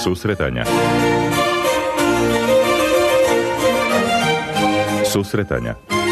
Susretanja. Susretanja.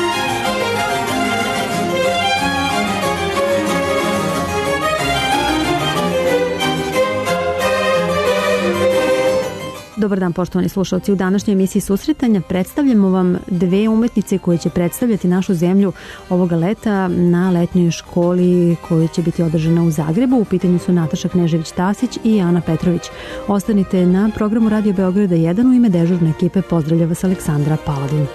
Dobar dan, poštovani slušalci. U današnjoj emisiji Susretanja predstavljamo vam dve umetnice koje će predstavljati našu zemlju ovoga leta na letnjoj školi koja će biti održana u Zagrebu. U pitanju su Nataša Knežević-Tasić i Ana Petrović. Ostanite na programu Radio Beograda 1. U ime dežurne ekipe pozdravlja vas Aleksandra Paladin.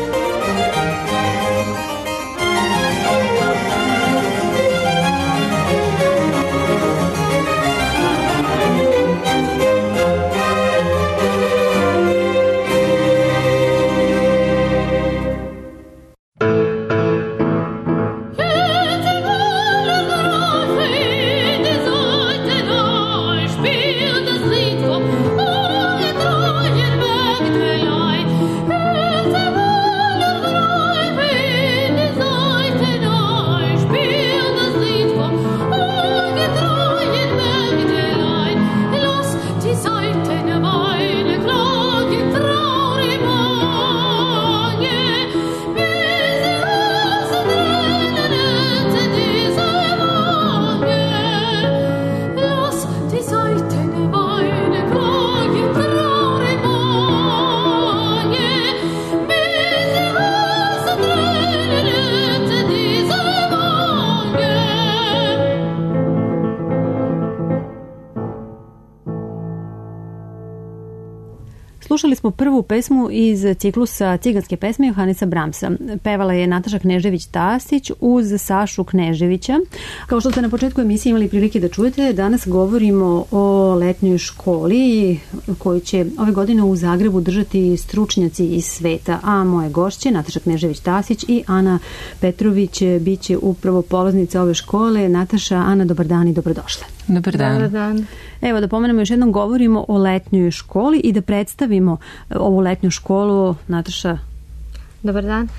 Slušali smo prvu pesmu iz ciklusa Ciganske pesme Johanesa Brahmsa. Pevala je Nataša Knežević-Tasić uz Sašu Kneževića. Kao što ste na početku emisije imali prilike da čujete, danas govorimo o letnjoj školi koju će ove godine u Zagrebu držati stručnjaci iz sveta. A moje gošće, Nataša Knežević-Tasić i Ana Petrović, bit će upravo polaznice ove škole. Nataša, Ana, dobar dan i dobrodošle. Dobar dan. Dobar dan. Evo da pomenemo još jednom, govorimo o letnjoj školi i da predstavimo ovu letnju školu. Nataša. Dobar dan.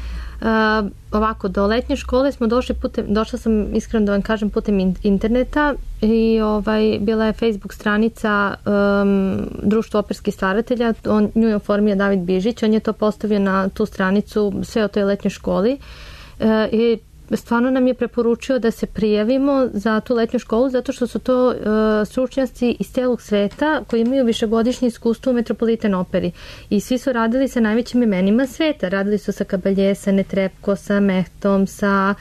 Ovako, do letnje škole smo došla sam iskreno da vam kažem putem interneta i bila je Facebook stranica Društvo operskih stvaratelja, nju je oformio David Bižić, on je to postavio na tu stranicu sve o toj letnjoj školi i stvarno nam je preporučio da se prijavimo za tu letnju školu zato što su to stručnjaci iz cijelog sveta koji imaju višegodišnje iskustvo u Metropolitan operi i svi su radili sa najvećim imenima sveta. Radili su sa Caballé, sa Netrebko, sa Mehtom, sa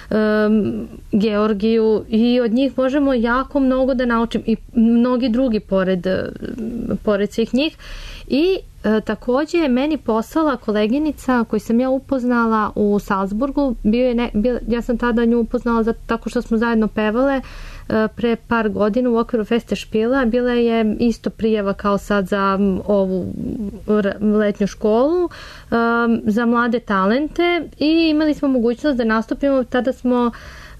Georgiju i od njih možemo jako mnogo da naučimo i mnogi drugi pored svih njih. I također je meni poslala koleginica koju sam ja upoznala u Salzburgu. Ja sam tada nju upoznala tako što smo zajedno pevale pre par godina u okviru Festešpila. Bila je isto prijava kao sad za ovu letnju školu za mlade talente i imali smo mogućnost da nastupimo. Tada smo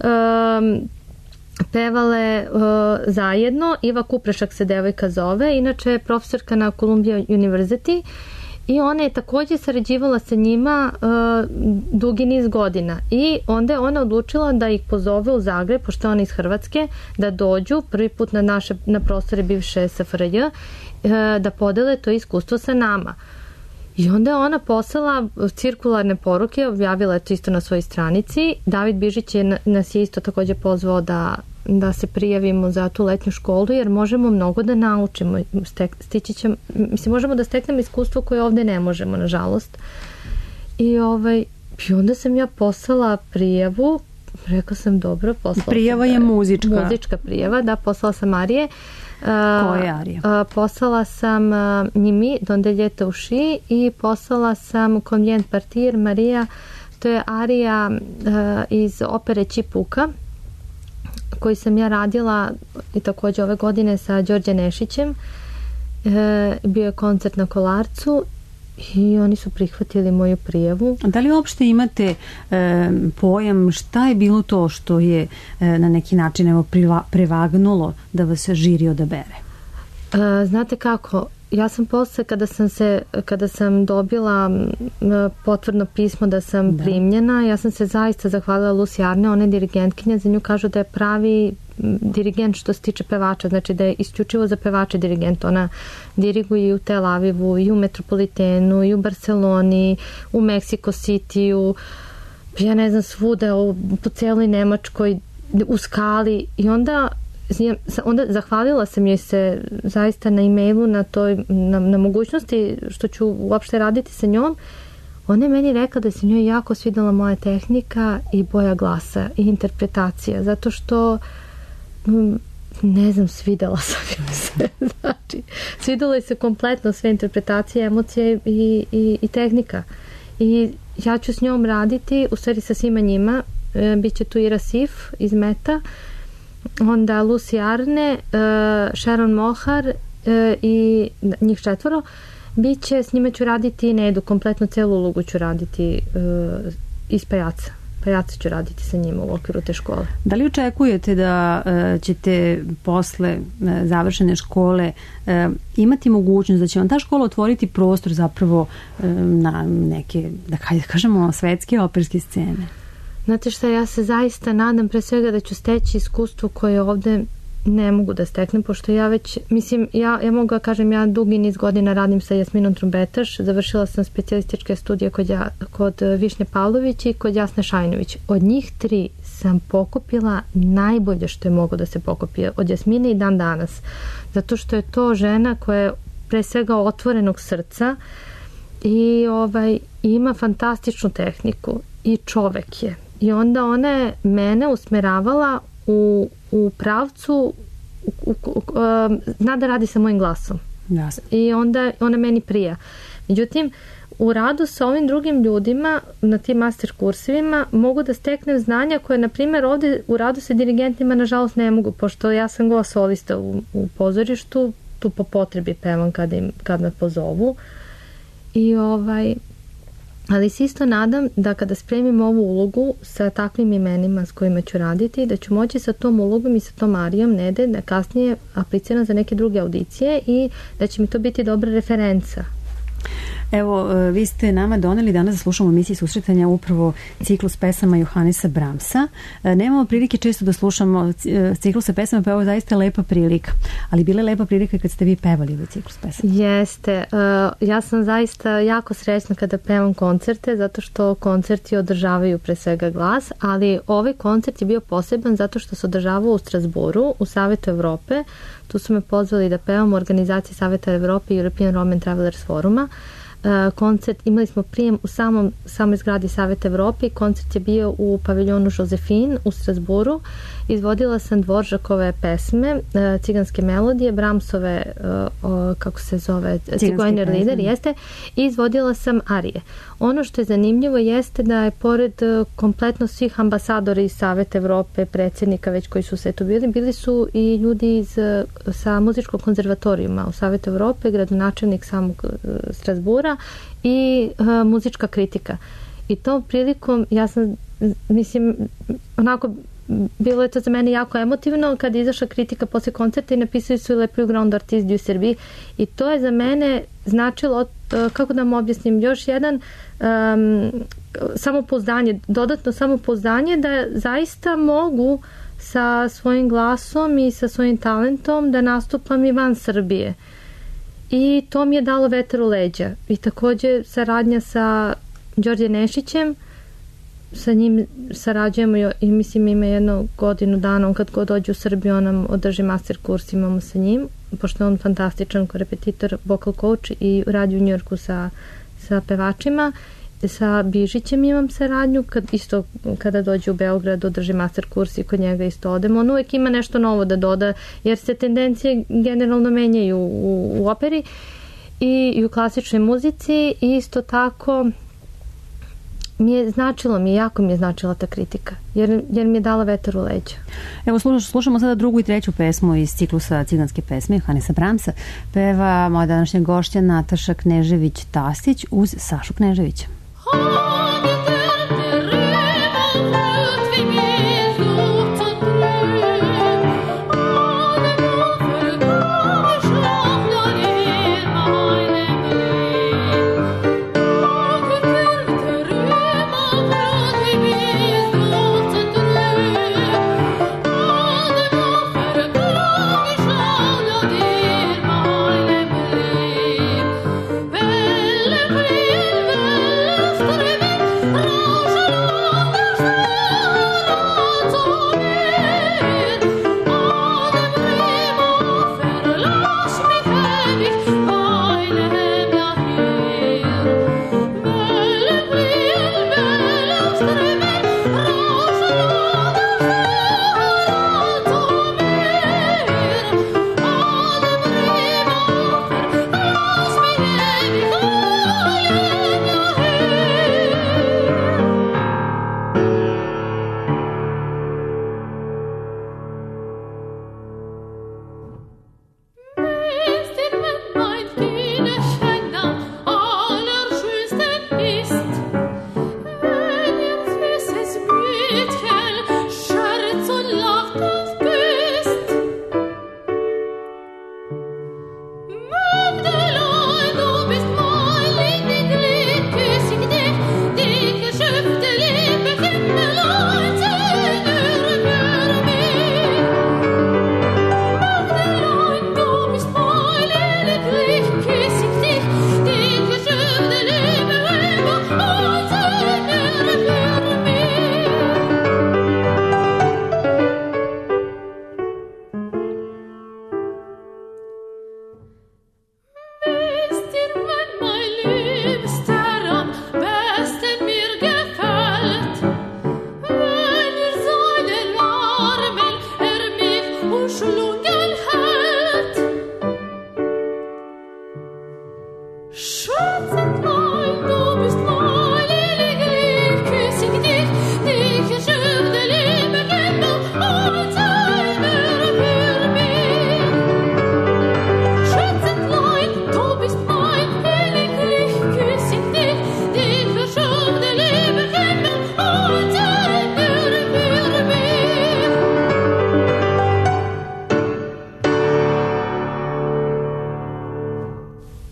pevale zajedno. Iva Kuprešak se devojka zove, inače je profesorka na Columbia University i ona je također sarađivala sa njima dugi niz godina i onda je ona odlučila da ih pozove u Zagreb, pošto je ona iz Hrvatske, da dođu prvi put na prostore bivše SFRJ da podele to iskustvo sa nama. I onda je ona poslala cirkularne poruke, objavila je to isto na svojoj stranici. David Bižić nas je isto također pozvao da se prijavimo za tu letnju školu jer možemo mnogo da naučimo. Možemo da steknemo iskustvo koje ovdje ne možemo, nažalost. I onda sam ja poslala prijavu. Rekla sam dobro, poslala prijava je muzička. Muzička prijava, da, poslala sam arije. Koja je arija? Poslala sam Njimi, Donde ljeta uši i poslala sam Convient partir Marija, to je arija iz opere Čipuka koji sam ja radila i također ove godine sa Đorđe Nešićem. Bio je koncert na Kolarcu i oni su prihvatili moju prijavu. Da li uopšte imate pojam šta je bilo to što je na neki način prevagnulo da vas žiri odabere? Znate kako, ja sam posle kada sam dobila potvrdno pismo da sam primljena, ja sam se zaista zahvalila Lucy Arne, ona je dirigentkinja, za nju kažu da je pravi dirigent što se tiče pevača, znači da je isključivo za pevače dirigent. Ona diriguje i u Tel Avivu, i u Metropolitenu, i u Barceloni, u Mexico City-u, ja ne znam, svuda, po celoj Nemačkoj, u Skali, i onda zahvalila sam joj se zaista na e-mailu na mogućnosti što ću uopšte raditi sa njom. Ona je meni rekla da se njoj jako svidela moja tehnika i boja glasa i interpretacija, zato što ne znam, svidela sam joj se. Znači, svidela je se kompletno sve interpretacije, emocije i tehnika. I ja ću s njom raditi, u stvari sa svima njima. Biće tu Ira Sif iz Meta, onda Lucy Arne, Sharon Mohar i njih 4. Biće, s njima ću raditi Nedu, kompletno celu ulogu ću raditi iz Pajaca. Pajaca ću raditi sa njima u okviru te škole. Da li očekujete da ćete posle završene škole imati mogućnost da će vam ta škola otvoriti prostor zapravo na neke, da kažemo, svetske operske scene? Znate šta, ja se zaista nadam pre svega da ću steći iskustvo koje ovde ne mogu da steknem, pošto ja već, mislim, ja mogu da kažem, ja dugi niz godina radim sa Jasminom Trumbetaš, završila sam specijalističke studije kod Višnje Pavlović i kod Jasne Šajnović. Od njih 3 sam pokupila najbolje što je mogo da se pokupi, od Jasmine i dan danas, zato što je to žena koja je pre svega otvorenog srca i ima fantastičnu tehniku i čovek je. I onda ona je mene usmeravala u pravcu, zna da radi sa mojim glasom. Jasne. I onda ona meni prija. Međutim, u radu sa ovim drugim ljudima na tim master kursevima mogu da steknem znanja koje, na primjer, ovde u radu sa dirigentima nažalost ne mogu, pošto ja sam glas solista u pozorištu, tu po potrebi pevam kad me pozovu. I ali se isto nadam da kada spremim ovu ulogu sa takvim imenima s kojima ću raditi, da ću moći sa tom ulogom i sa tom arijom Nede da kasnije apliciram za neke druge audicije i da će mi to biti dobra referenca. Evo, vi ste nama doneli danas da slušamo u emisiji Susretanja upravo ciklus pesama Johannesa Brahmsa. Nemamo prilike često da slušamo cikluse pesama, pa ovo je zaista lepa prilika. Ali bila je lepa prilika kad ste vi pevali ovaj ciklus pesama. Jeste. Ja sam zaista jako srećna kada pevam koncerte, zato što koncerti održavaju pre svega glas, ali ovaj koncert je bio poseban zato što se održavao u Strasburu, u Savetu Evrope. Tu su me pozvali da pevam u organizaciji Saveta Evrope i European Roman Travelers Foruma. Koncert, imali smo prijem u samoj zgradi Saveta Evrope i koncert je bio u paviljonu Josephine u Strasburu. Izvodila sam Dvoržakove pesme, ciganske melodije, Brahmsove, kako se zove, Cigojner lider, jeste, i izvodila sam arije. Ono što je zanimljivo jeste da je pored kompletno svih ambasadora iz Saveta Evrope, predsjednika već koji su sve tu bili su i ljudi sa muzičkog konzervatorijuma u Savetu Evrope, gradonačelnik samog Strasbura i muzička kritika. I tom prilikom ja sam, mislim, onako, bilo je to za mene jako emotivno kad je izašla kritika posle koncerta i napisali su Le plus grand artiste du Serbie i to je za mene značilo, kako da vam objasnim, još jedan samopouzdanje, dodatno samopouzdanje da zaista mogu sa svojim glasom i sa svojim talentom da nastupam i van Srbije. I to mi je dalo vetar u leđa. I takođe saradnja sa Đorđe Nešićem, sa njim sarađujemo i mislim ima jedno godinu dana, on kad god dođe u Srbiju on nam održi master kurs, imamo sa njim, pošto je on fantastičan repetitor, vocal coach i radi u Njujorku sa pevačima. Sa Bižićem imam saradnju, isto kada dođe u Beograd održi master kurs i kod njega isto odemo. On uvek ima nešto novo da doda, jer se tendencije generalno menjaju u operi i u klasičnoj muzici i isto tako jako mi je značila ta kritika, jer mi je dala vetar u leđa. Evo, slušamo sada drugu i treću pesmu iz ciklusa ciganske pesme Johannesa Brahmsa. Peva moja današnja gošća Nataša Knežević-Tasić uz Sašu Kneževića.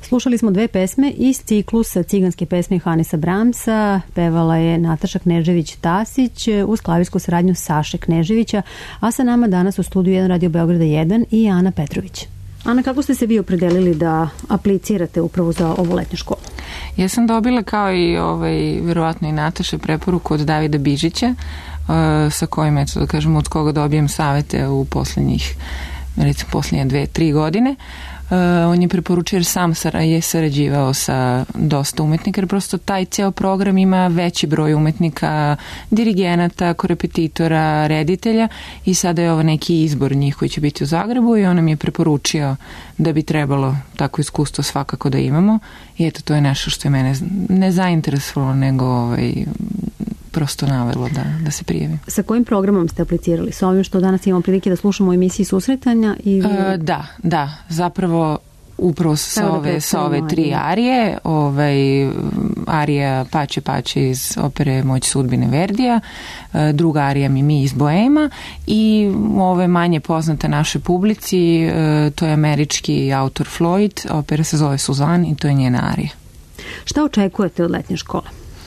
Slušali smo 2 pesme iz ciklusa ciganske pesme Johanesa Brahmsa. Pevala je Nataša Knežević-Tasić uz klavirsku saradnju Saše Kneževića, a sa nama danas u studiju 1 Radio Beograda 1 i Ana Petrović. Ana, kako ste se vi opredelili da aplicirate upravo za ovu letnju školu? Ja sam dobila, kao i verovatno i Nataša, preporuku od Davida Bižića, sa kojim, eto da kažem, od koga dobijem savete u posljednje 2-3 godine. On je preporučio, jer sam je sarađivao sa dosta umetnika, jer prosto taj ceo program ima veći broj umetnika, dirigenata, korepetitora, reditelja, i sada je ovo neki izbor njih koji će biti u Zagrebu, i on nam je preporučio da bi trebalo tako iskustvo svakako da imamo, i eto, to je nešto što je mene ne zainteresovalo, nego prosto navelo da se prijavim. Sa kojim programom ste aplicirali? Sa ovim što danas imamo prilike da slušamo u emisiji Susretanja? Ili... Da, zapravo upravo sa ove 3 arije, arija Pače Pače iz opere Moć sudbine Verdija, druga arija Mimi iz Boema, i ove manje poznate našoj publici, to je američki autor Floyd, opera se zove Suzanne i to je njena arija. Šta očekujete od letnje škole?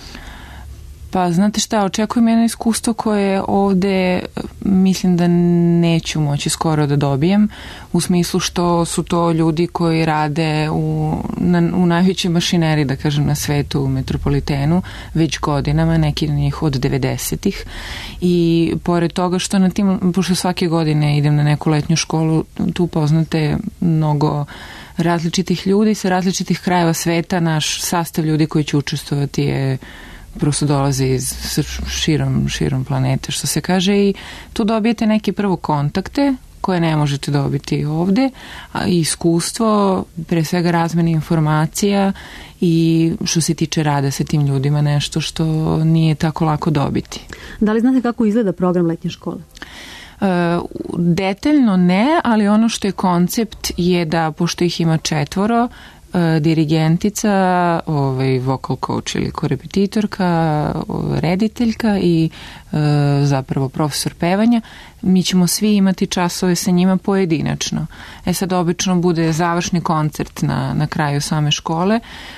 Pa znate šta, očekujem jedno iskustvo koje ovde mislim da neću moći skoro da dobijem, u smislu što su to ljudi koji rade u najvećoj mašineri, da kažem, na svetu, u Metropolitenu, već godinama, neki od njih od 90-ih, i pored toga što na tim, pošto svake godine idem na neku letnju školu, tu poznate mnogo različitih ljudi sa različitih krajeva sveta. Naš sastav ljudi koji će učestvovati je prosto dolaze iz širom planete, što se kaže, i tu dobijete neke prvo kontakte koje ne možete dobiti ovde, a iskustvo, pre svega razmene informacija, i što se tiče rada sa tim ljudima, nešto što nije tako lako dobiti. Da li znate kako izgleda program letnje škole? Detaljno ne, ali ono što je koncept je da, pošto ih ima 4, dirigentica, vocal coach ili korepetitorka, rediteljka i zapravo profesor pevanja, mi ćemo svi imati časove sa njima pojedinačno. Sad obično bude završni koncert na kraju same škole,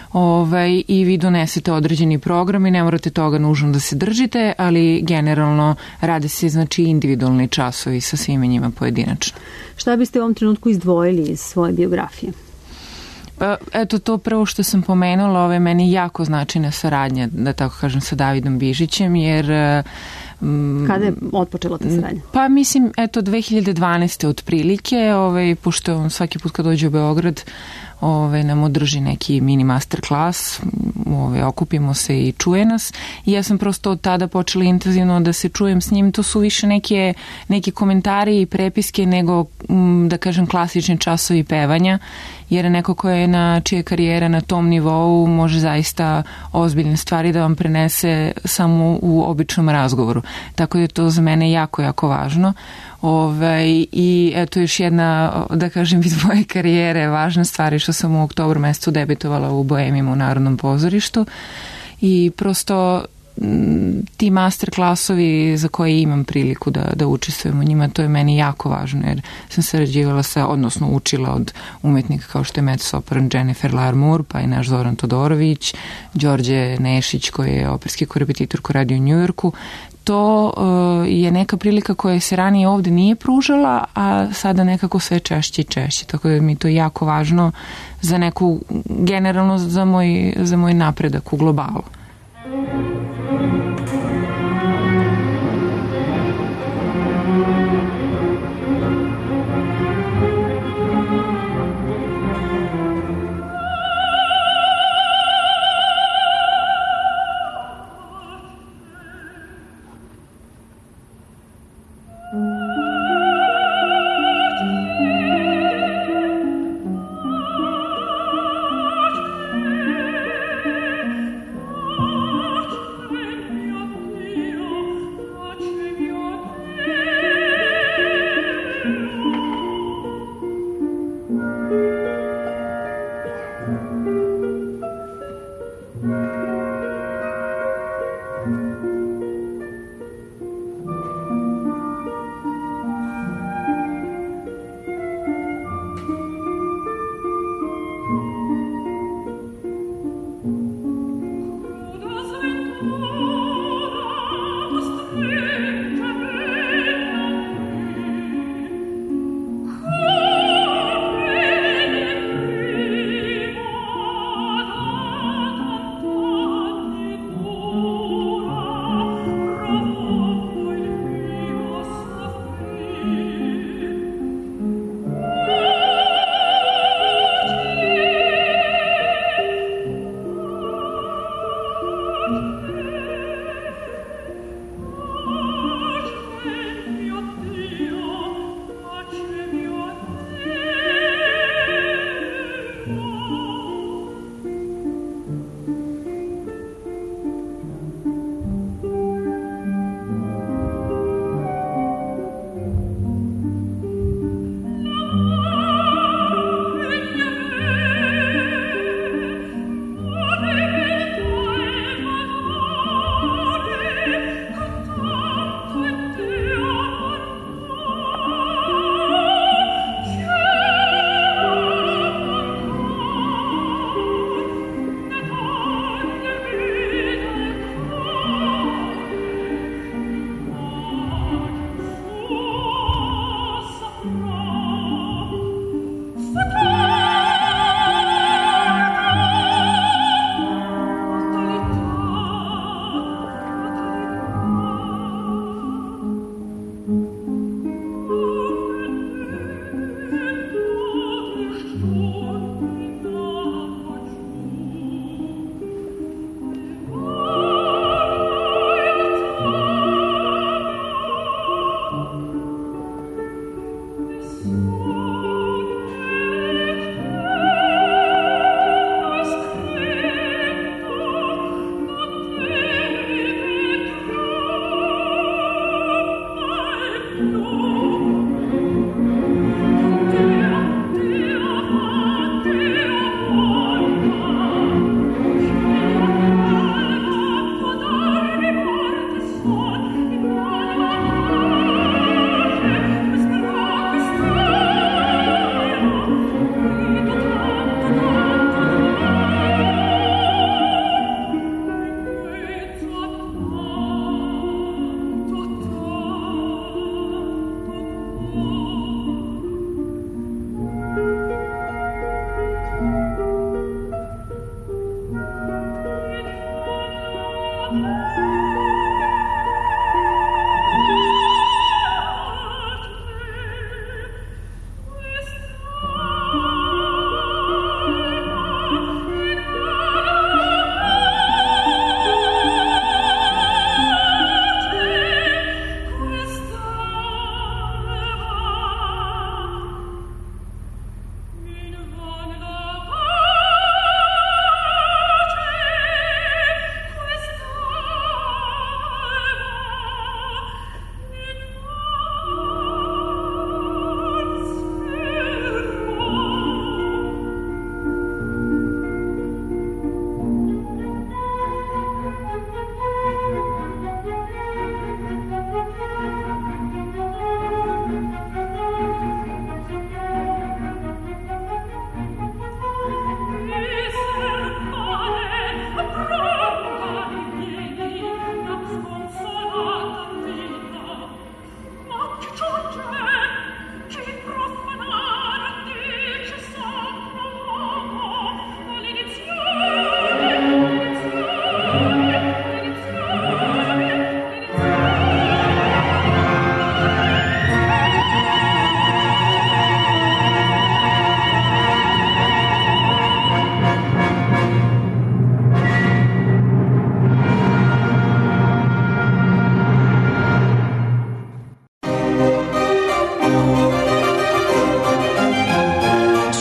i vi donesete određeni program i ne morate toga nužno da se držite, ali generalno rade se, znači, individualni časovi sa svima njima pojedinačno. Šta biste u ovom trenutku izdvojili iz svoje biografije? Eto, to prvo što sam pomenula, meni jako značajna saradnja, da tako kažem, sa Davidom Bižićem, jer... Kada je otpočela ta saradnja? Pa mislim, 2012. otprilike, pošto on svaki put kad dođe u Beograd nam održi neki mini master klas, okupimo se i čuje nas, i ja sam prosto od tada počela intenzivno da se čujem s njim. To su više neke komentari i prepiske nego, da kažem, klasični časovi pevanja, jer neko ko je čija karijera na tom nivou može zaista ozbiljne stvari da vam prenese samo u običnom razgovoru. Tako da je to za mene jako, jako važno. I eto još jedna, da kažem, iz moje karijere važna stvar je što sam u oktobru mesecu debitovala u Boemima u Narodnom pozorištu, i prosto ti master klasovi za koje imam priliku da učestvujem u njima, to je meni jako važno, jer sam sarađivala odnosno učila od umetnika kao što je mezzosopran Jennifer Larmour, pa i naš Zoran Todorović, Đorđe Nešić koji je operski korepetitor koji radi u Njujorku. To je neka prilika koja se ranije ovde nije pružala, a sada nekako sve češće i češće, tako da mi to je jako važno za neku, generalno za moj napredak u globalu.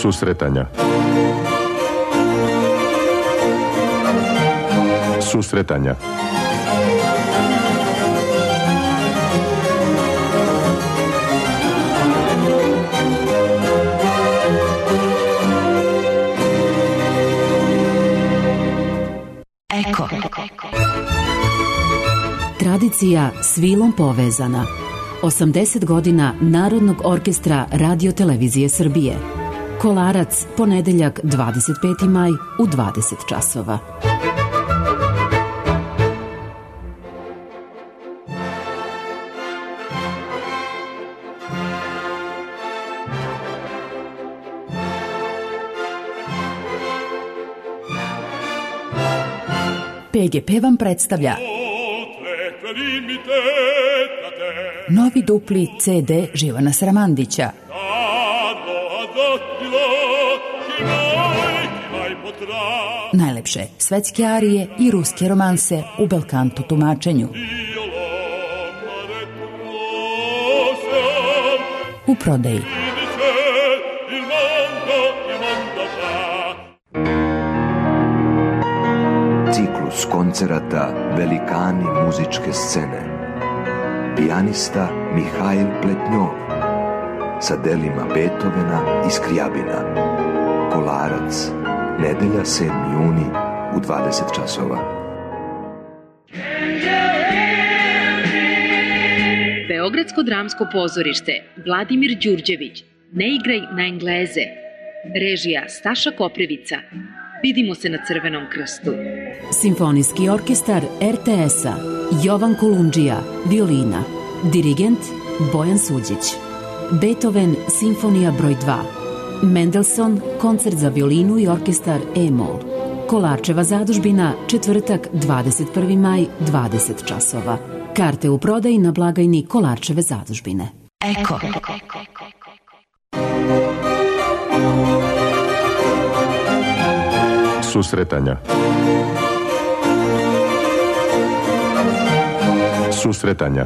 Susretanja. Susretanja. Eko. Tradicija s vilom povezana. 80 godina Narodnog orkestra Radio-televizije Srbije. Kolarac, ponedeljak 25. maj u 20 časova. PGP vam predstavlja novi dupli CD Živana Sramandića. Najlepše svetske arije i ruske romanse u belkanto tumačenju. U prodaji. Ciklus koncerata Velikani muzičke scene. Pijanista Mihail Pletnjov sa delima Beethovena i Skrijabina. Kolarac, nedelja 7. juni u 20 časova. Beogradsko dramsko pozorište Vladimir Đurđević. Ne igraj na Engleze. Režija Staša Koprivica. Vidimo se na Crvenom krstu. Simfonijski orkestar RTS-a Jovan Kolundžija, violina. Dirigent Bojan Suđić. Beethoven, simfonija broj 2. Mendelssohn, koncert za violinu i orkestar E-mol. Kolarčeva zadužbina, četvrtak, 21. maj, 20 časova. Karte u prodaji na blagajni Kolarčeve zadužbine. Eko. Susretanja. Susretanja.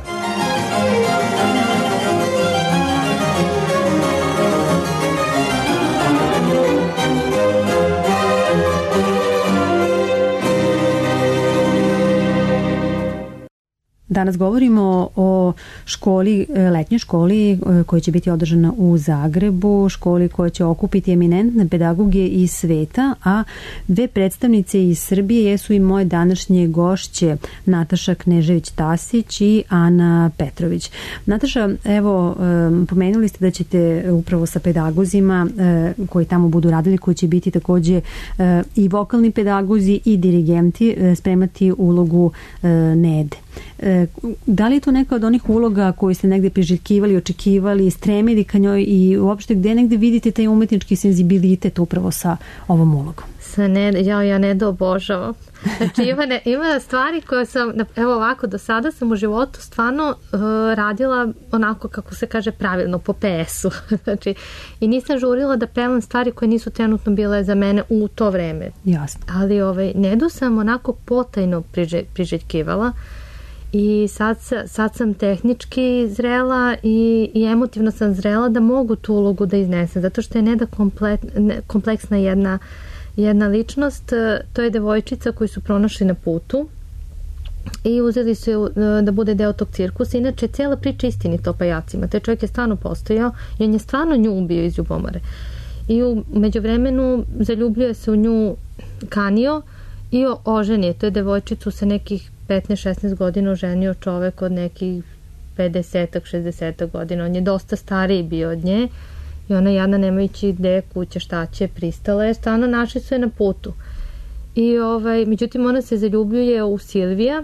Danas govorimo o školi, letnjoj školi koja će biti održana u Zagrebu, školi koja će okupiti eminentne pedagoge iz sveta, a dve predstavnice iz Srbije jesu i moje današnje gošće, Nataša Knežević-Tasić i Ana Petrović. Nataša, evo, pomenuli ste da ćete upravo sa pedagozima koji tamo budu radili, koji će biti takođe i vokalni pedagozi i dirigenti, spremati ulogu Nede. Da li je to neka od onih uloga koju ste negde priželjkivali, očekivali, stremili ka njoj i uopšte gde negde vidite taj umetnički senzibilitet upravo sa ovom ulogom? Ja Nedu obožavam. Znači ima stvari koje sam, evo ovako, do sada sam u životu stvarno radila onako, kako se kaže, pravilno, po PS-u. Znači, i nisam žurila da pevam stvari koje nisu trenutno bile za mene u to vreme. Jasno. Ali Nedu sam onako potajno priželjkivala. I sad sam tehnički zrela i emotivno sam zrela da mogu tu ulogu da iznesem, zato što je Neda kompleksna jedna ličnost. To je devojčica koju su pronašli na putu i uzeli su je da bude deo tog cirkusa. Inače, cijela priča istinita o pajacima. Taj čovjek je stvarno postojao i on je stvarno nju ubio iz ljubomore. I u međuvremenu zaljubljuje se u nju Kanio i oženije. To je devojčicu sa nekih 15-16 godina oženio čovek od nekih 50-60 godina. On je dosta stariji bio od nje i ona jadna, nemajući gde, kuće, šta će, pristala je. Stvarno našli su je na putu. I međutim, ona se zaljubljuje u Silvija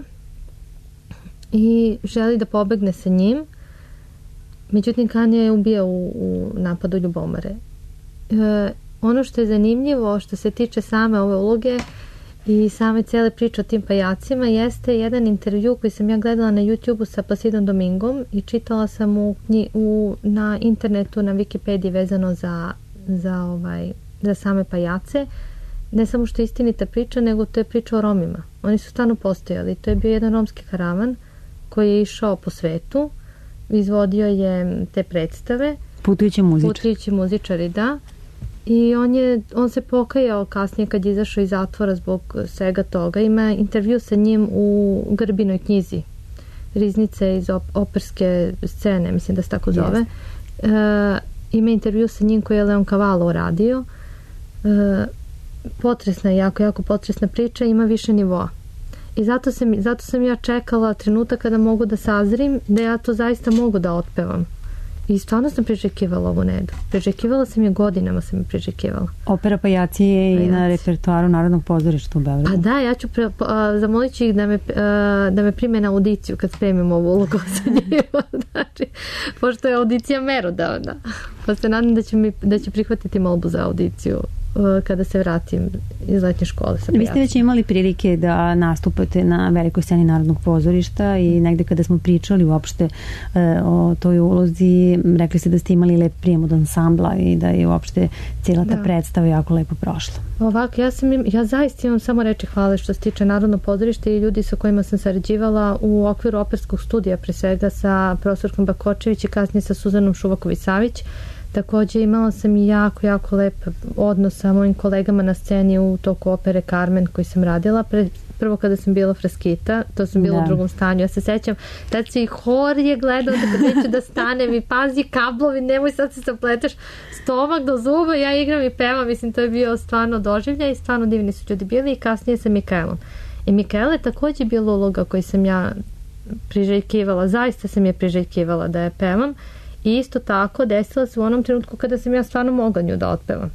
i želi da pobegne sa njim. Međutim, Kanija je ubija u napadu ljubomore. Ono što je zanimljivo, što se tiče same ove uloge i same cijele priče o tim pajacima, jeste jedan intervju koji sam ja gledala na YouTube-u sa Placidom Domingom i čitala sam na internetu, na Wikipediji vezano za same pajace. Ne samo što je istinita priča, nego to je priča o Romima. Oni su stvarno postojali. To je bio jedan romski karavan koji je išao po svetu, izvodio je te predstave. Putujući muzičari, da. i on se pokajao kasnije kad je izašao iz zatvora zbog svega toga. Ima intervju sa njim u Grbinoj knjizi Riznice iz operske scene, mislim da se tako zove. Ima intervju sa njim koji je Leon Cavallo uradio. Potresna je, jako potresna priča, ima više nivoa. I zato sam ja čekala trenutak kada mogu da sazrim da ja to zaista mogu da otpevam. I stvarno sam prižekivala ovu Nedu. Prižekivala sam je, godinama sam je prižekivala. Opera Pajaci je i na repertoaru Narodnog pozorišta u Beogradu. A da, ja ću zamolit ću ih da me prime na audiciju kad spremim ovu ulogu sa njima. Znači, pošto je audicija merodavna. Pa se nadam da će prihvatiti molbu za audiciju kada se vratim iz letnje škole sa Pajacima. Vi ste već imali prilike da nastupate na velikoj sceni Narodnog pozorišta i negde kada smo pričali uopšte o toj ulozi, rekli ste da ste imali lep prijem od ansambla i da je uopšte cijela ta predstava jako lepo prošla. Ovako, ja zaista imam samo reči hvale što se tiče Narodno pozorište i ljudi sa kojima sam sarađivala u okviru operskog studija, pre svega sa profesorkom Bakočević i kasnije sa Suzanom Šuvaković-Savić. Takođe imala sam i jako lep odnos sa mojim kolegama na sceni u toku opere Carmen koji sam radila. Prvo kada sam bila Fraskita, to sam bila u drugom stanju. Ja se sećam, tad se i hor je gledao da neću da stanem i pazi kablovi, nemoj sad se zapleteš stomak do zuba, ja igram i pevam. Mislim, to je bio stvarno doživljaj i stvarno divni su ljudi bili i kasnije sa Mikaelom. I Mikael je takođe bila uloga koju sam ja priželjkivala, zaista sam je priželjkivala da je pevam. I isto tako desila se u onom trenutku kada sam ja stvarno mogla nju da otpevam.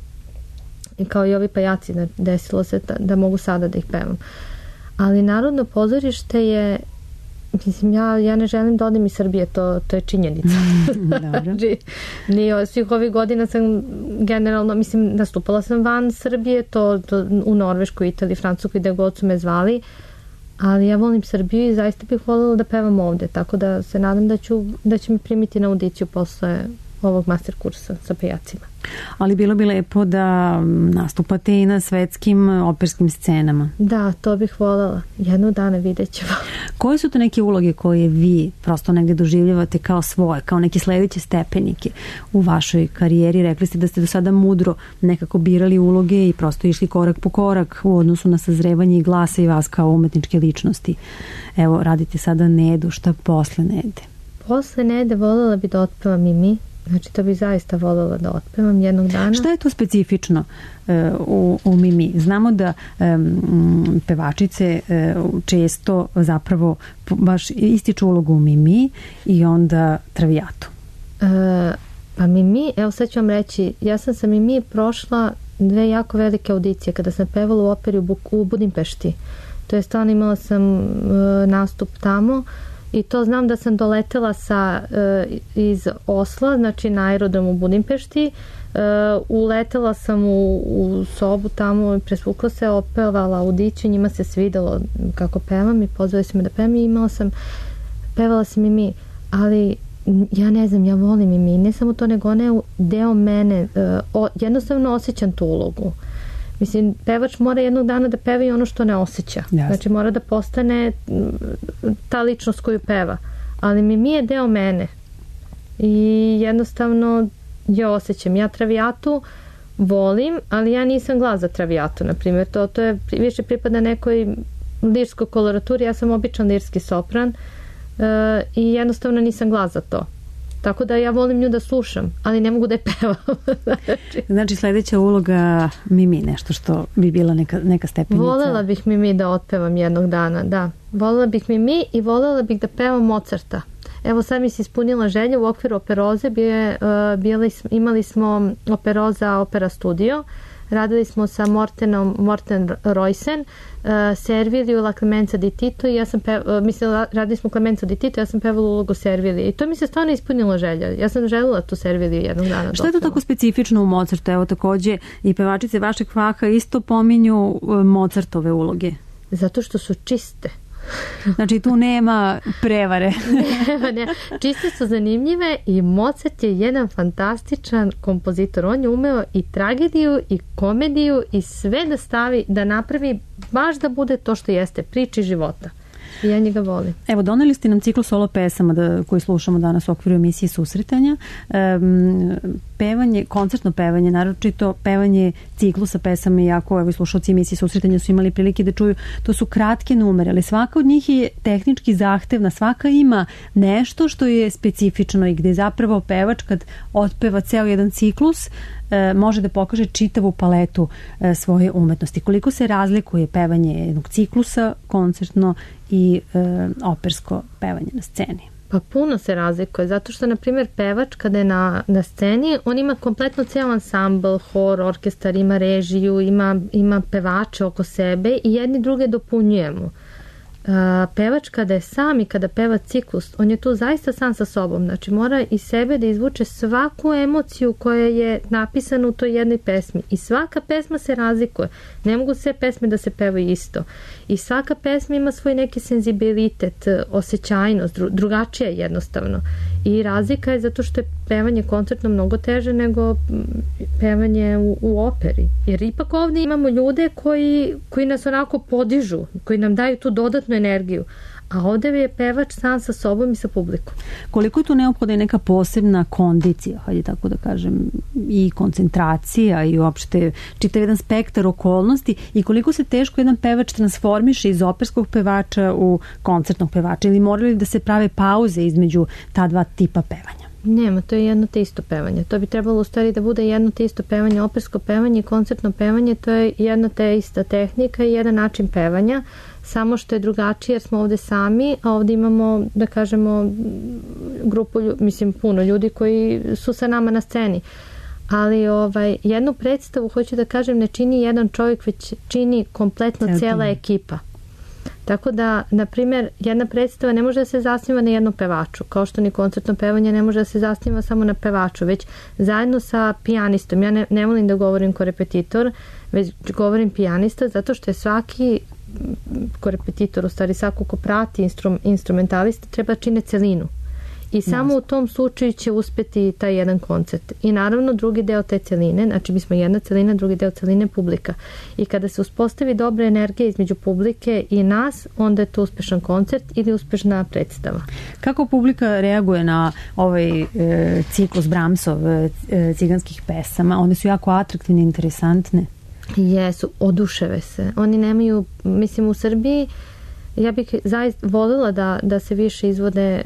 I kao i ovi Pajaci, desilo se da mogu sada da ih pevam. Ali Narodno pozorište je, mislim, ja ne želim da odem iz Srbije, to je činjenica. Znači, svih ovih godina sam generalno, mislim, nastupala sam van Srbije, to u Norveškoj, Italiji, Francuskoj, gde god su me zvali, ali ja volim Srbiju i zaista bih voljela da pevam ovde, tako da se nadam da će mi primiti na audiciju posle ovog master kursa sa Pajacima. Ali bilo bi lepo da nastupate i na svetskim operskim scenama. Da, to bih voljela. Jednog dana vidjet ćemo. Koje su to neke uloge koje vi prosto negde doživljavate kao svoje, kao neke sledeće stepenike u vašoj karijeri? Rekli ste da ste do sada mudro nekako birali uloge i prosto išli korak po korak u odnosu na sazrevanje i glasa i vas kao umetničke ličnosti. Evo, radite sada Nedu, šta posle Nede? Posle Nede voljela bi da otpevam i mi. Znači, to bi zaista voljela da otpevam jednog dana. Šta je to specifično u Mimi? Znamo da pevačice često zapravo baš ističu ulogu u Mimi i onda Traviatu. Pa Mimi, evo sad ću vam reći, ja sam sa Mimi prošla 2 jako velike audicije kada sam pevala u operi u Budimpešti. To je stvarno, imala sam nastup tamo. I to znam da sam doletela iz Osla, znači na aerodrom u Budimpešti. Uletela sam u sobu tamo, presvukla se, opevala audiciju, njima se svidelo kako pevam i pozvali su me da pevam i pevala sam i mi, ali ja ne znam, ja volim i mi, ne samo to, nego ona je deo mene, jednostavno osjećam tu ulogu. Mislim, pevač mora jednog dana da peva i ono što ne osjeća. Yes. Znači, mora da postane ta ličnost koju peva. Ali Mimi je deo mene. I jednostavno ja osjećam. Ja Traviatu volim, ali ja nisam glas za Traviatu, na primjer. To je više pripada nekoj lirskoj koloraturi. Ja sam običan lirski sopran i jednostavno nisam glas za to. Tako da ja volim nju da slušam, ali ne mogu da je pevam. Znači sledeća uloga Mimi, nešto što bi bila neka stepenica. Volela bih Mimi da otpevam jednog dana, da. Volela bih Mimi i volela bih da pevam Mozarta. Evo sad mi se ispunila želja u okviru Operoze. Imali smo Operoza Opera Studio. Radili smo sa Morten Roysen, Serviliju, La Clemenza di Tito i ja sam radili smo Clemenza di Tito, ja sam pevala ulogu Servilije i to mi se stvarno ispunila želja. Ja sam željela tu Serviliju jednog dana. Šta je to tako specifično u Mozartu? Evo takođe i pevačice vašeg faha isto pominju Mozartove uloge. Zato što su čiste. Znači tu nema prevare. Ne. Čiste su zanimljive i Mozart je jedan fantastičan kompozitor. On je umeo i tragediju i komediju i sve da stavi, da napravi baš da bude to što jeste, priči života. I ja njega volim. Evo, doneli ste nam ciklus solo pesama koji slušamo danas u okviru emisije Susretanja. Pevanje, koncertno pevanje, naročito pevanje ciklusa pesama, iako evo, slušalci emisije Susretanja su imali prilike da čuju, to su kratke numere, ali svaka od njih je tehnički zahtevna, svaka ima nešto što je specifično i gde zapravo pevač kad otpeva ceo jedan ciklus može da pokaže čitavu paletu svoje umetnosti. Koliko se razlikuje pevanje jednog ciklusa, koncertno i opersko pevanje na sceni? Pa puno se razlikuje, zato što, na primjer, pevač kada je na sceni, on ima kompletno ceo ansambl, hor, orkestar, ima režiju, ima pevače oko sebe i jedni druge dopunjujemo. Pevač kada je sam i kada peva ciklus, on je tu zaista sam sa sobom, znači mora iz sebe da izvuče svaku emociju koja je napisana u toj jednoj pesmi i svaka pesma se razlikuje, ne mogu sve pesme da se pevaju isto i svaka pesma ima svoj neki senzibilitet, osjećajnost, drugačija jednostavno i razlika je zato što je pevanje koncertno mnogo teže nego pevanje u operi, jer ipak ovdje imamo ljude koji nas onako podižu, koji nam daju tu dodatnu energiju, a ovdje je pevač sam sa sobom i sa publikom. Koliko je tu neophodna i neka posebna kondicija, hajde tako da kažem, i koncentracija i uopšte čitav jedan spektar okolnosti i koliko se teško jedan pevač transformiše iz operskog pevača u koncertnog pevača ili morali da se prave pauze između ta dva tipa pevanja? Nema, to je jedno te isto pevanje. To bi trebalo u stvari da bude jedno te isto pevanje, opersko pevanje i koncertno pevanje, to je jedna te ista tehnika i jedan način pevanja, samo što je drugačije jer smo ovde sami, a ovde imamo, da kažemo, grupu, puno ljudi koji su sa nama na sceni. Ali jednu predstavu, hoću da kažem, ne čini jedan čovjek, već čini kompletno cijela ekipa. Tako da, na primjer, jedna predstava ne može da se zasniva na jednom pevaču, kao što ni koncertno pevanje ne može da se zasniva samo na pevaču, već zajedno sa pijanistom. Ja ne volim da govorim korepetitor, već govorim pijanista, zato što je svaki korepetitor, u stvari svako ko prati instrumentalista, treba čine celinu. I samo u tom slučaju će uspjeti taj jedan koncert. I naravno drugi deo te celine, znači mi smo jedna celina, drugi deo celine publika. I kada se uspostavi dobra energija između publike i nas, onda je to uspešan koncert ili uspešna predstava. Kako publika reaguje na ovaj ciklus Brahmsov ciganskih pesama? One su jako atraktivne, interesantne. Jesu, oduševe se. Oni nemaju, u Srbiji ja bih zaista voljela da se više izvode,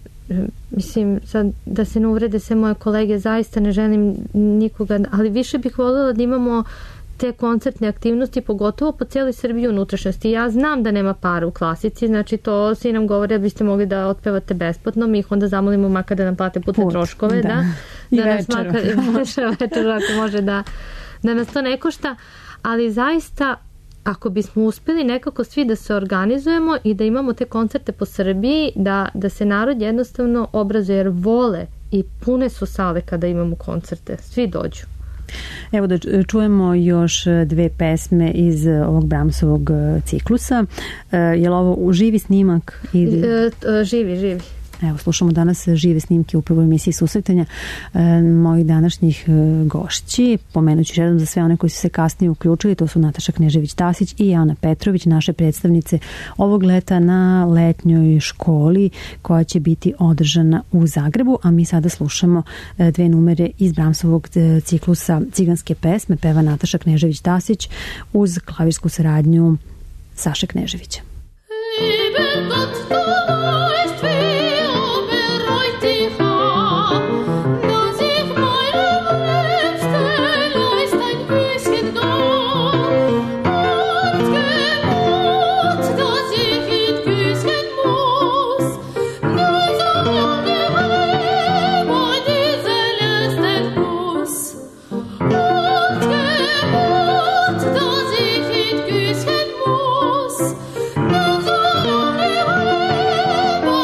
sad, da se ne uvrede sve moje kolege, zaista ne želim nikoga, ali više bih voljela da imamo te koncertne aktivnosti, pogotovo po cijeloj Srbiji unutrašnjosti. Ja znam da nema para u klasici, znači to svi nam govore da biste mogli da otpevate besplatno, mi ih onda zamolimo makar da nam plate putne troškove, da nas makar večer ako može da nas to ne košta, ali zaista ako bismo uspjeli nekako svi da se organizujemo i da imamo te koncerte po Srbiji, da se narod jednostavno obrazuje, jer vole i pune su sale kada imamo koncerte, svi dođu. Evo da čujemo još dve pesme iz ovog Brahmsovog ciklusa. Je li ovo živi snimak? Živi. Evo, slušamo danas žive snimke upravo u emisiji Susretanja mojih današnjih gošći. Pomenut ću jednom za sve one koji su se kasnije uključili, to su Nataša Knežević-Tasić i Ana Petrović, naše predstavnice ovog leta na letnjoj školi koja će biti održana u Zagrebu, a mi sada slušamo dve numere iz Brahmsovog ciklusa Ciganske pesme, peva Nataša Knežević-Tasić uz klavirsku saradnju Saše Kneževića. Boy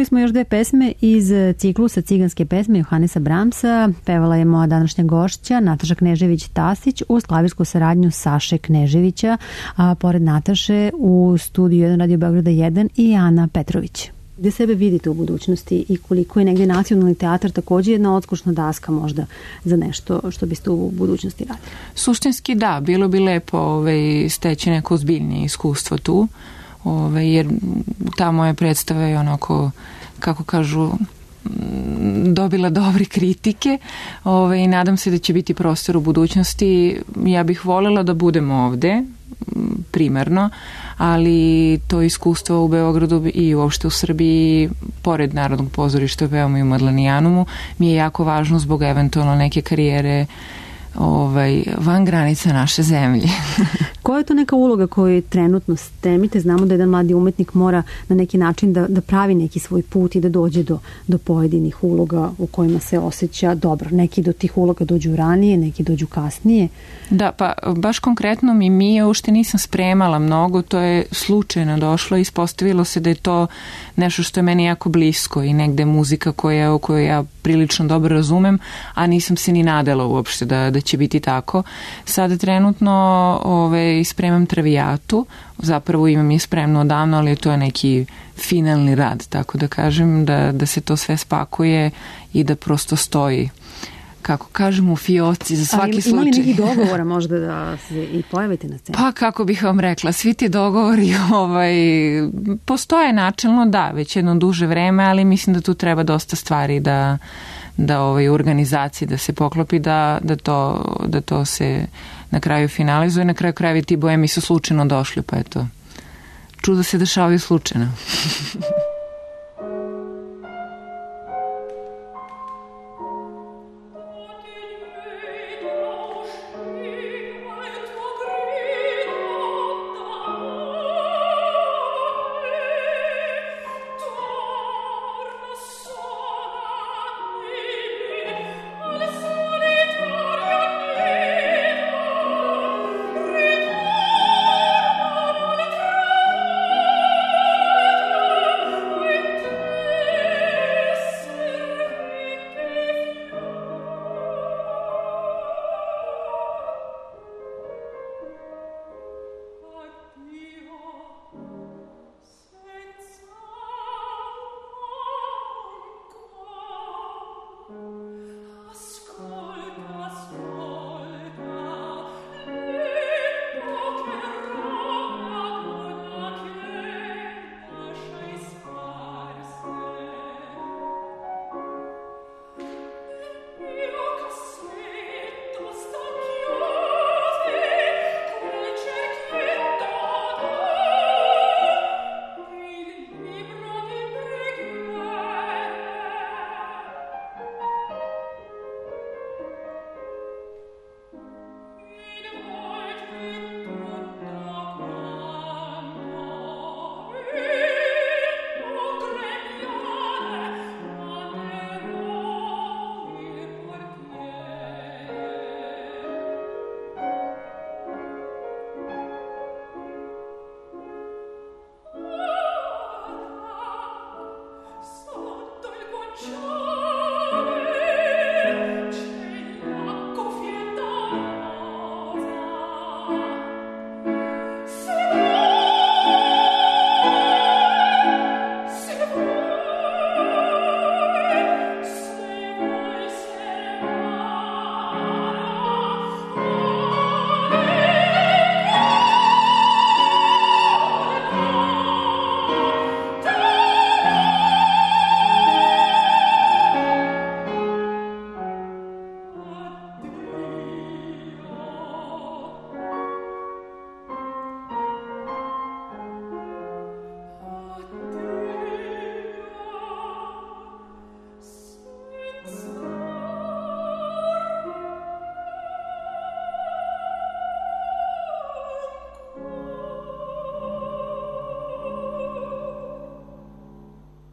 Čuli smo još dve pesme iz ciklusa Ciganske pesme Johanesa Brahmsa. Pevala je moja današnja gošća Nataša Knežević-Tasić uz klavirsku saradnju Saše Kneževića, a pored Nataše u studiju 1 Radio Beograda 1 i Ana Petrović. Gde sebe vidite u budućnosti i koliko je negdje nacionalni teatar takođe jedna odskočna daska možda za nešto što biste u budućnosti radili? Suštinski da, bilo bi lepo steći neko ozbiljnije iskustvo tu, jer ta moja predstava je onako, kako kažu, dobila dobre kritike i nadam se da će biti prostor u budućnosti. Ja bih voljela da budem ovde primarno, ali to iskustvo u Beogradu i uopšte u Srbiji, pored Narodnog pozorišta veoma i u Madlenijanumu, mi je jako važno zbog eventualno neke karijere van granica naše zemlje. Koja je to neka uloga koju trenutno stremite? Znamo da jedan mladi umetnik mora na neki način da pravi neki svoj put i da dođe do pojedinih uloga u kojima se osjeća dobro. Neki do tih uloga dođu ranije, neki dođu kasnije. Da, pa baš konkretno mi uopšte nisam spremala mnogo, to je slučajno došlo i ispostavilo se da je to nešto što je meni jako blisko i negde muzika koju ja prilično dobro razumem, a nisam se ni nadala uopšte da će biti tako. Sada trenutno spremam Travijatu, zapravo imam je spremno odavno, ali to je neki finalni rad, tako da kažem, da se to sve spakuje i da prosto stoji, kako kažem, u fioci za svaki slučaj. Ali ima li nekih dogovora možda da se i pojavite na sceni? Pa kako bih vam rekla, svi ti dogovori postoje načelno, da, već jedno duže vreme, ali mislim da tu treba dosta stvari da u organizaciji da se poklopi, da to se na kraju finalizuje. Na kraju krajeva ti boemi su slučajno došli, pa eto, čudo se dešavaju slučajno.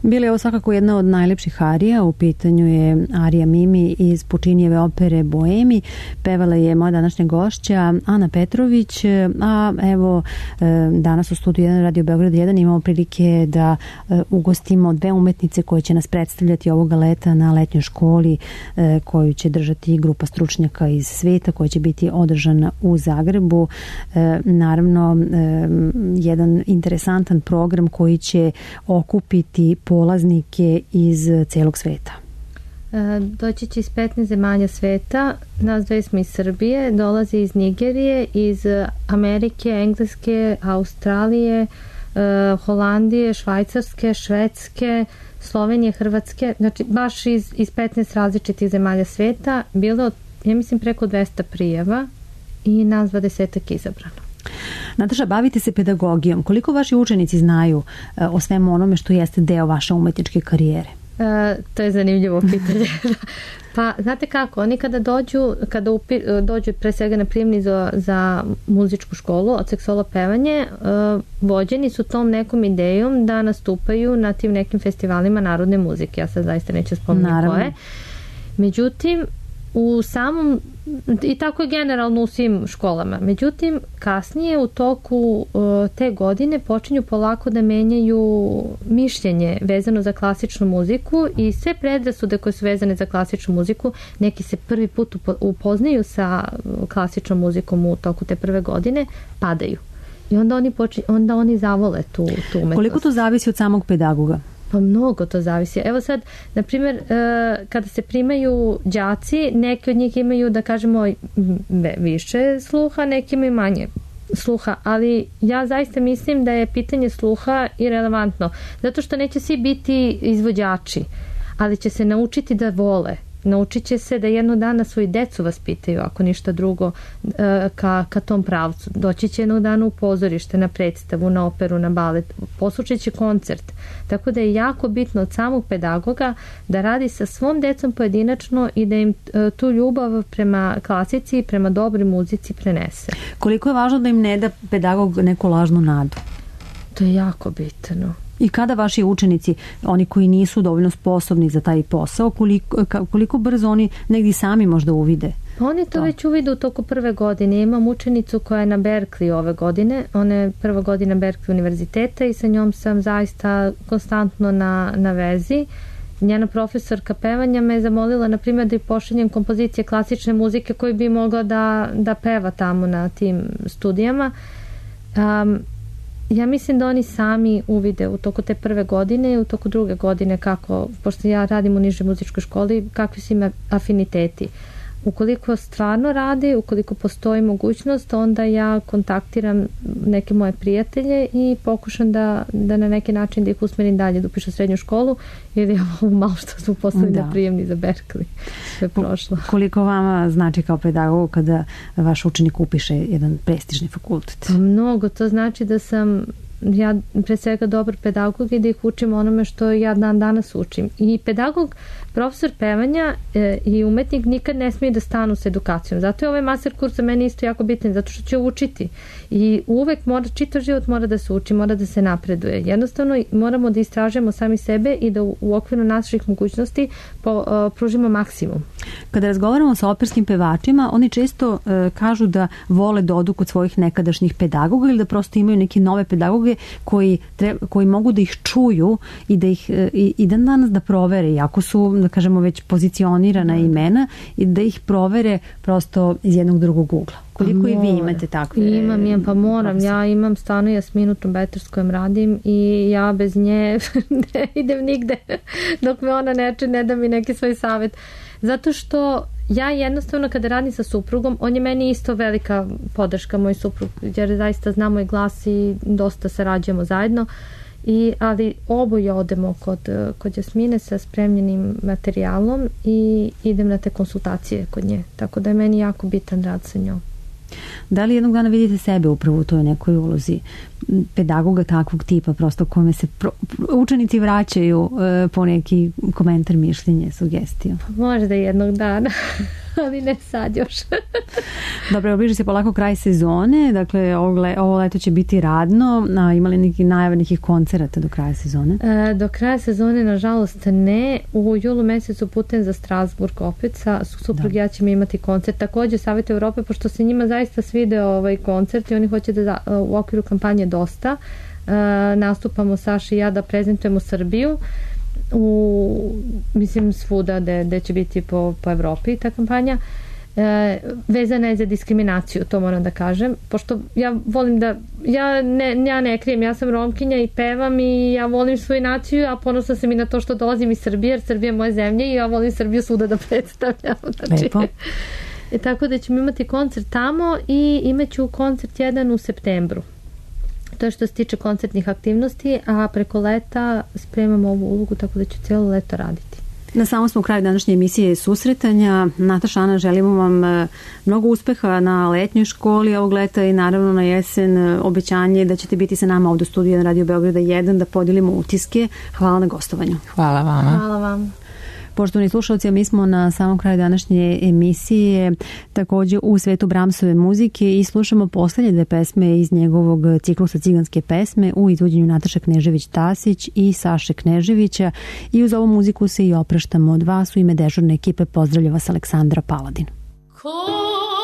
Bila je ovo svakako jedna od najlepših arija, u pitanju je arija Mimi iz Pučinijeve opere Boemi, pevala je moja današnja gošća Ana Petrović, a evo danas u studiju 1 Radio Beograd 1 imamo prilike da ugostimo dve umetnice koje će nas predstavljati ovoga leta na letnjoj školi koju će držati grupa stručnjaka iz sveta koja će biti održana u Zagrebu. Naravno, jedan interesantan program koji će okupiti polaznike iz celog sveta. Doći će iz 15 zemalja sveta, nas dve smo iz Srbije, dolazi iz Nigerije, iz Amerike, Engleske, Australije, Holandije, Švajcarske, Švedske, Slovenije, Hrvatske, znači baš iz 15 različitih zemalja sveta. Bilo, ja mislim, preko 200 prijava i nas 20-ak izabrano. Nataša, bavite se pedagogijom. Koliko vaši učenici znaju o svemu onome što jeste deo vaše umetničke karijere? To je zanimljivo pitanje. Pa, znate kako, oni kada dođu pre svega na prijemni za muzičku školu od seksolopevanje, vođeni su tom nekom idejom da nastupaju na tim nekim festivalima narodne muzike. Ja sad zaista neću spomenuti koje. Međutim, i tako je generalno u svim školama. Međutim, kasnije u toku te godine počinju polako da menjaju mišljenje vezano za klasičnu muziku i sve predrasude koje su vezane za klasičnu muziku, neki se prvi put upoznaju sa klasičnom muzikom u toku te prve godine, padaju. I onda oni zavole tu umetnost. Koliko to zavisi od samog pedagoga? Pa mnogo to zavisi. Evo sad, na primjer, kada se primaju đaci, neki od njih imaju, da kažemo, više sluha, neki imaju manje sluha, ali ja zaista mislim da je pitanje sluha irelevantno, zato što neće svi biti izvođači, ali će se naučiti da vole. Naučit će se da jednog dana svoji decu vaspitaju, ako ništa drugo, ka tom pravcu. Doći će jednog dana u pozorište, na predstavu, na operu, na balet, poslušat će koncert. Tako da je jako bitno od samog pedagoga da radi sa svom decom pojedinačno i da im tu ljubav prema klasici i prema dobroj muzici prenese. Koliko je važno da im ne da pedagog neku lažnu nadu? To je jako bitno. I kada vaši učenici, oni koji nisu dovoljno sposobni za taj posao, koliko brzo oni negdje sami možda uvide? Oni to već uvide u toku prve godine. Imam učenicu koja je na Berkeley ove godine. Ona je prva godina Berkeley univerziteta i sa njom sam zaista konstantno na vezi. Njena profesorka pevanja me je zamolila, na primjer, da pošaljem kompozicije klasične muzike koje bi mogla da peva tamo na tim studijama. Ja mislim da oni sami uvide u toku te prve godine i u toku druge godine kako, pošto ja radim u nižoj muzičkoj školi, kakvi su im afiniteti. Ukoliko stvarno radi, ukoliko postoji mogućnost, onda ja kontaktiram neke moje prijatelje i pokušam da na neki način da ih usmerim dalje, da upišu srednju školu ili ovo malo što su poslali na prijemni za Berkeley. Sve je prošlo. Koliko vama znači kao pedagog kada vaš učenik upiše jedan prestižni fakultet? Mnogo, to znači da sam ja pre svega dobar pedagog i da ih učim onome što ja dan danas učim. I pedagog, profesor pevanja i umetnik nikad ne smije da stanu s edukacijom. Zato je ovaj master kurs za mene isto jako bitan, zato što će učiti. I uvek čitav život mora da se uči, mora da se napreduje. Jednostavno moramo da istražujemo sami sebe i da u okviru naših mogućnosti pružimo maksimum. Kada razgovaramo sa operskim pevačima, oni često kažu da vole da odu kod svojih nekadašnjih pedagoga ili da prosto imaju neke nove pedagoge koji mogu da ih čuju i da ih i dan danas da provere, iako su, da kažemo, već pozicionirana imena, i da ih provere prosto iz jednog drugog ugla. Koliko i vi imate takve? Imam, pa moram. Ja imam stvarno Jasminu trombeter s kojom radim i ja bez nje ne idem nigde dok me ona ne da mi neki svoj savjet. Zato što ja jednostavno kada radim sa suprugom, on je meni isto velika podrška, moj suprug, jer zaista zna moj glas i dosta sarađujemo zajedno. Ali oboje odemo kod Jasmine sa spremljenim materijalom i idem na te konsultacije kod nje. Tako da je meni jako bitan rad sa njom. Da li jednog dana vidite sebe upravo u toj nekoj ulozi pedagoga takvog tipa, prosto kome se učenici vraćaju po neki komentar, mišljenje, sugestiju? Možda jednog dana, ali ne sad još. Dobro, obliži se polako kraj sezone, dakle ovo leto će biti radno, a ima li neki najave nekih koncerata do kraja sezone? Do kraja sezone, nažalost, ne. U julu mesecu putem za Strasburg opet sa suprug ja ćemo imati koncert. Takođe Savjet Evrope, pošto se njima zaista svide ovaj koncert i oni hoće da u okviru kampanje Dosta nastupamo Saša i ja da prezentujemo Srbiju mislim svuda gde će biti po Evropi ta kampanja. Vezana je za diskriminaciju, to moram da kažem, pošto ja volim da ja ne krijem, ja sam Romkinja i pevam i ja volim svoju naciju, a ponosna sam i na to što dolazim iz Srbije, jer Srbija je moja zemlja i ja volim Srbiju svuda da predstavljam. Lepo. Tako da ćemo imati koncert tamo i imaću koncert jedan u septembru. To je što se tiče koncertnih aktivnosti, a preko leta spremamo ovu ulogu, tako da ću cijelo leto raditi. Na samom smo kraju današnje emisije Susretanja. Nataša, Ana, želimo vam mnogo uspeha na letnjoj školi ovog leta i naravno na jesen obećanje da ćete biti sa nama ovdje u studiju na Radio Beograda 1 da podijelimo utiske. Hvala na gostovanju. Hvala vama. Hvala vam. Poštovani slušalci, mi smo na samom kraju današnje emisije također u svetu Bramsove muzike i slušamo poslednje dve pesme iz njegovog ciklusa Ciganske pesme u izvođenju Nataše Knežević-Tasić i Saše Kneževića i uz ovu muziku se i opraštamo od vas. U ime dežurne ekipe pozdravlja vas Aleksandra Paladin.